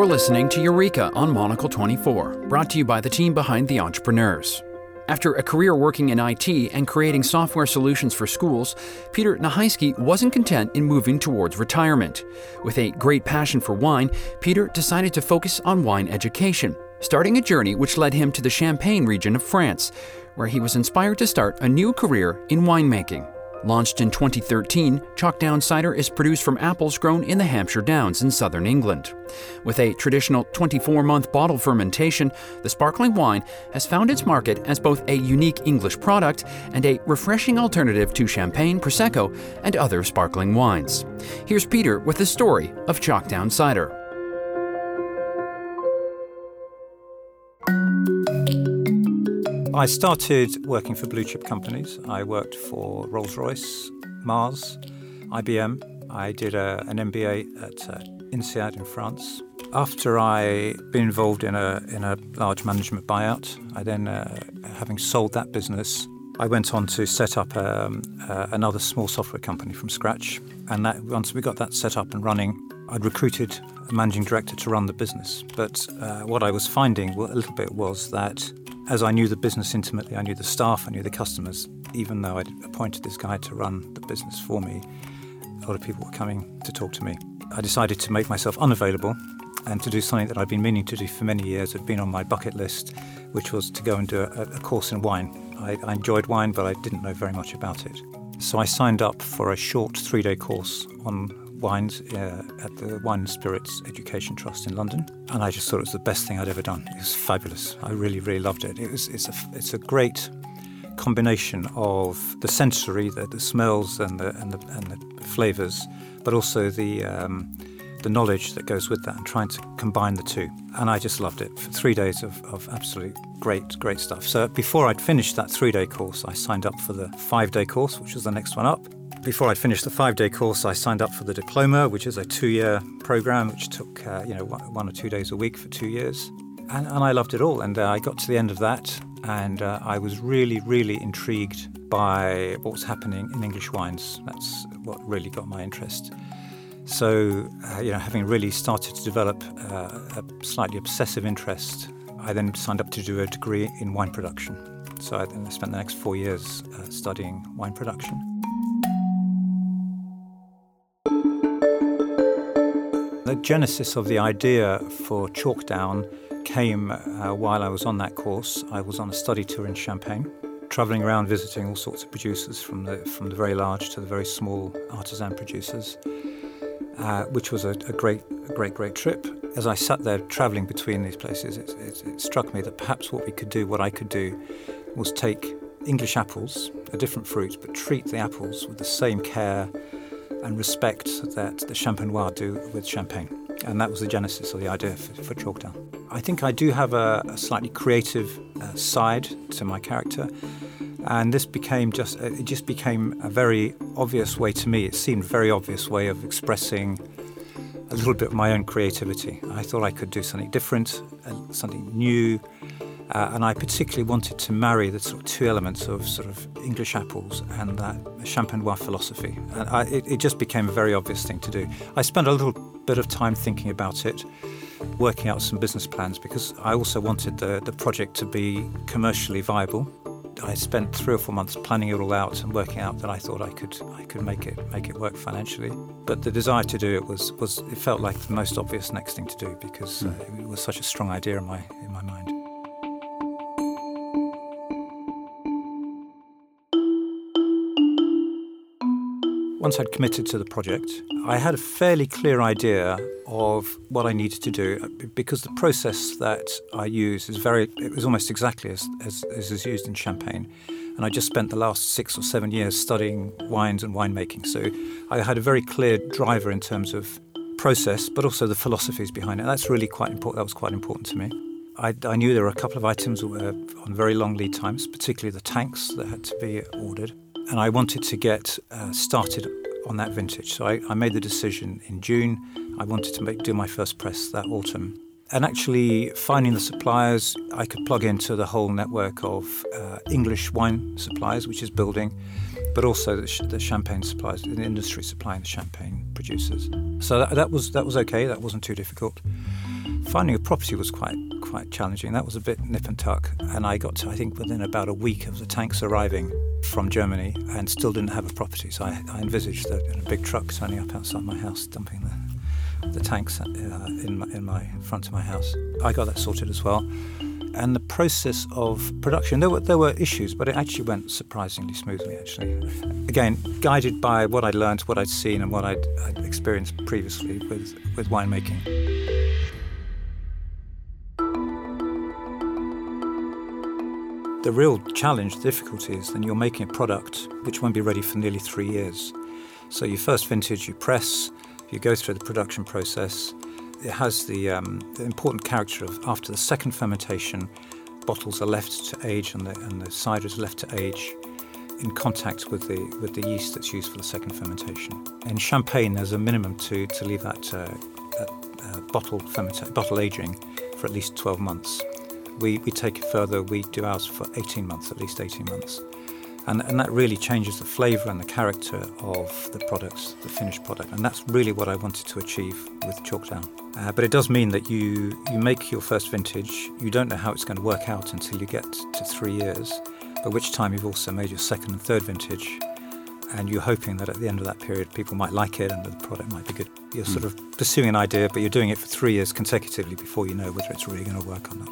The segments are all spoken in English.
You're listening to Eureka on Monocle 24, brought to you by the team behind The Entrepreneurs. After a career working in IT and creating software solutions for schools, Peter Naheisky wasn't content in moving towards retirement. With a great passion for wine, Peter decided to focus on wine education, starting a journey which led him to the Champagne region of France, where he was inspired to start a new career in winemaking. Launched in 2013, Chalkdown cider is produced from apples grown in the Hampshire Downs in southern England. With a traditional 24-month bottle fermentation, the sparkling wine has found its market as both a unique English product and a refreshing alternative to champagne, prosecco, and other sparkling wines. Here's Peter with the story of Chalkdown cider. I started working for blue chip companies. I worked for Rolls-Royce, Mars, IBM. I did an MBA at INSEAD in France. After I'd been involved in a large management buyout, I then, having sold that business, I went on to set up another small software company from scratch. And once we got that set up and running, I'd recruited a managing director to run the business. But what I was finding a little bit was that as I knew the business intimately, I knew the staff, I knew the customers, even though I'd appointed this guy to run the business for me, a lot of people were coming to talk to me. I decided to make myself unavailable and to do something that I'd been meaning to do for many years. It had been on my bucket list, which was to go and do a course in wine. I enjoyed wine, but I didn't know very much about it. So I signed up for a short 3-day course on wines at the Wine and Spirits Education Trust in London, and I just thought it was the best thing I'd ever done. It was fabulous. I really, really loved it. It's a great combination of the sensory, the smells and the flavours, but also the knowledge that goes with that, and trying to combine the two. And I just loved it. For 3 days of absolute great stuff. So before I'd finished that 3-day course, I signed up for the 5-day course, which was the next one up. Before I'd finished the 5-day course, I signed up for the diploma, which is a 2-year program, which took 1 or 2 days a week for 2 years. And I loved it all. And I got to the end of that, and I was really, really intrigued by what was happening in English wines. That's what really got my interest. So, having really started to develop a slightly obsessive interest, I then signed up to do a degree in wine production. So I spent the next 4 years studying wine production. The genesis of the idea for Chalkdown came while I was on that course. I was on a study tour in Champagne, travelling around visiting all sorts of producers from the very large to the very small artisan producers, which was a great trip. As I sat there travelling between these places, it struck me that perhaps what I could do was take English apples, a different fruit, but treat the apples with the same care and respect that the Champenois do with champagne. And that was the genesis of the idea for Chalkdown. I think I do have a slightly creative side to my character, and this became a very obvious way to me. It seemed a very obvious way of expressing a little bit of my own creativity. I thought I could do something different, something new, and I particularly wanted to marry the sort of two elements of sort of English apples and that Champenois philosophy. And it just became a very obvious thing to do. I spent a little bit of time thinking about it, working out some business plans, because I also wanted the project to be commercially viable. I spent 3 or 4 months planning it all out and working out that I thought I could make it work financially. But the desire to do it it felt like the most obvious next thing to do, because it was such a strong idea in my mind. Once I'd committed to the project, I had a fairly clear idea of what I needed to do, because the process that I use it was almost exactly as is used in Champagne. And I just spent the last 6 or 7 years studying wines and winemaking. So I had a very clear driver in terms of process, but also the philosophies behind it. That's really quite important. That was quite important to me. I knew there were a couple of items that were on very long lead times, particularly the tanks that had to be ordered. And I wanted to get started on that vintage. So I made the decision in June. I wanted to do my first press that autumn. And actually finding the suppliers, I could plug into the whole network of English wine suppliers, which is building, but also the champagne suppliers, the industry supplying the champagne producers. So that was okay. That wasn't too difficult. Finding a property was quite challenging. That was a bit nip and tuck, and I got to, I think, within about a week of the tanks arriving from Germany, and still didn't have a property. So I envisaged a big truck turning up outside my house, dumping the tanks in my front of my house. I got that sorted as well. And the process of production, there were issues, but it actually went surprisingly smoothly, actually. Again, guided by what I'd learned, what I'd seen, and what I'd experienced previously with winemaking. The real challenge, the difficulty is then you're making a product which won't be ready for nearly 3 years. So your first vintage, you press, you go through the production process. It has the important character of after the second fermentation, bottles are left to age and the cider is left to age in contact with the yeast that's used for the second fermentation. In Champagne, there's a minimum to leave that bottle aging for at least 12 months. We take it further. We do ours for 18 months, at least 18 months. And that really changes the flavour and the character of the products, the finished product. And that's really what I wanted to achieve with Chalkdown. But it does mean that you make your first vintage. You don't know how it's going to work out until you get to 3 years, by which time you've also made your second and third vintage. And you're hoping that at the end of that period, people might like it and the product might be good. You're sort of pursuing an idea, but you're doing it for 3 years consecutively before you know whether it's really going to work or not.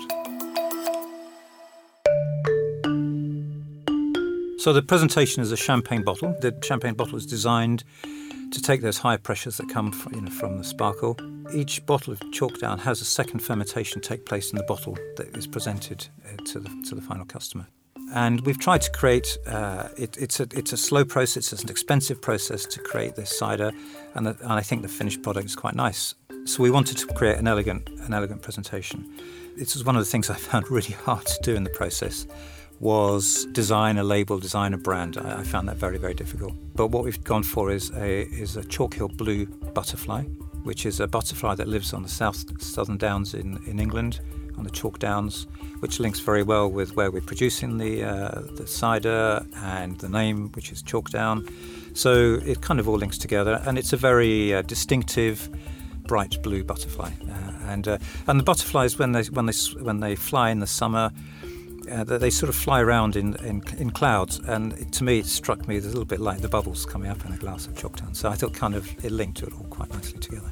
So the presentation is a champagne bottle. The champagne bottle is designed to take those higher pressures that come from the sparkle. Each bottle of Chalkdown has a second fermentation take place in the bottle that is presented to the final customer. And we've tried to create, it's a slow process, it's an expensive process to create this cider, and I think the finished product is quite nice. So we wanted to create an elegant presentation. This was one of the things I found really hard to do in the process, was design a label, design a brand. I found that very, very difficult. But what we've gone for is a Chalk Hill Blue butterfly, which is a butterfly that lives on the southern downs in England, on the Chalk Downs, which links very well with where we're producing the cider and the name, which is Chalkdown. So it kind of all links together, and it's a very distinctive, bright blue butterfly. And the butterflies, when they fly in the summer, they sort of fly around in clouds, and to me it struck me as a little bit like the bubbles coming up in a glass of Chalkdown. So I thought kind of it linked it all quite nicely together.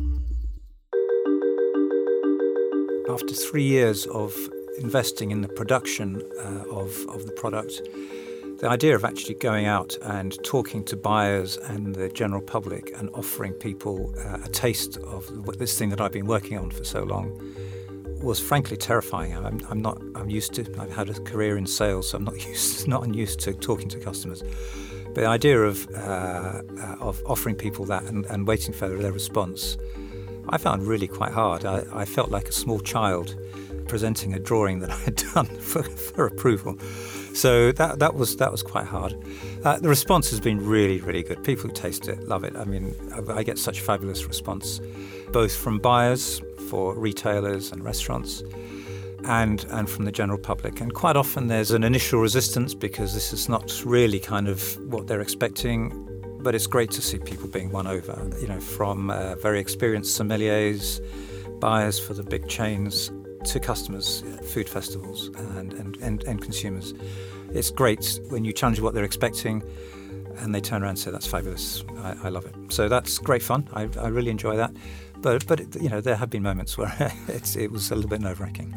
After 3 years of investing in the production of the product, the idea of actually going out and talking to buyers and the general public and offering people a taste of this thing that I've been working on for so long was frankly terrifying. I'm used to. I've had a career in sales, so I'm not unused to talking to customers. But the idea of offering people that and waiting for their response, I found really quite hard. I felt like a small child presenting a drawing that I had done for approval. So that was quite hard. The response has been really, really good. People who taste it love it. I mean, I get such fabulous response, both from buyers, for retailers and restaurants, and from the general public. And quite often there's an initial resistance because this is not really kind of what they're expecting. But it's great to see people being won over, from very experienced sommeliers, buyers for the big chains, to customers, food festivals, and consumers. It's great when you challenge what they're expecting and they turn around and say, that's fabulous, I love it. So that's great fun. I really enjoy that. But there have been moments where it was a little bit nerve-wracking.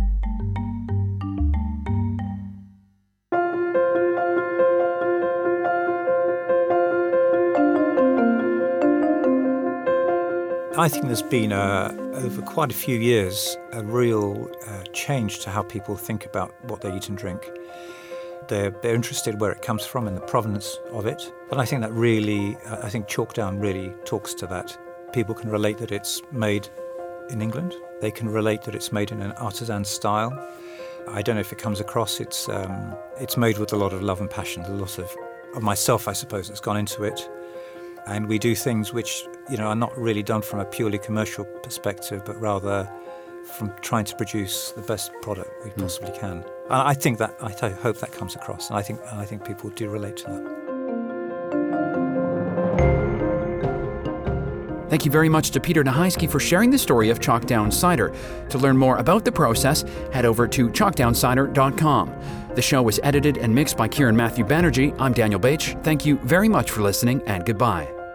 I think there's been, over quite a few years, a real change to how people think about what they eat and drink. They're interested where it comes from and the provenance of it. But I think Chalkdown really talks to that. People can relate that it's made in England. They can relate that it's made in an artisan style. I don't know if it comes across. It's made with a lot of love and passion. A lot of myself, I suppose, that's gone into it. And we do things which, are not really done from a purely commercial perspective, but rather from trying to produce the best product we possibly can. And I hope that comes across, and I think people do relate to that. Thank you very much to Peter Naheisky for sharing the story of Chalkdown cider. To learn more about the process, head over to chalkdowncider.com. The show was edited and mixed by Kieran Matthew Banerjee. I'm Daniel Bache. Thank you very much for listening, and goodbye.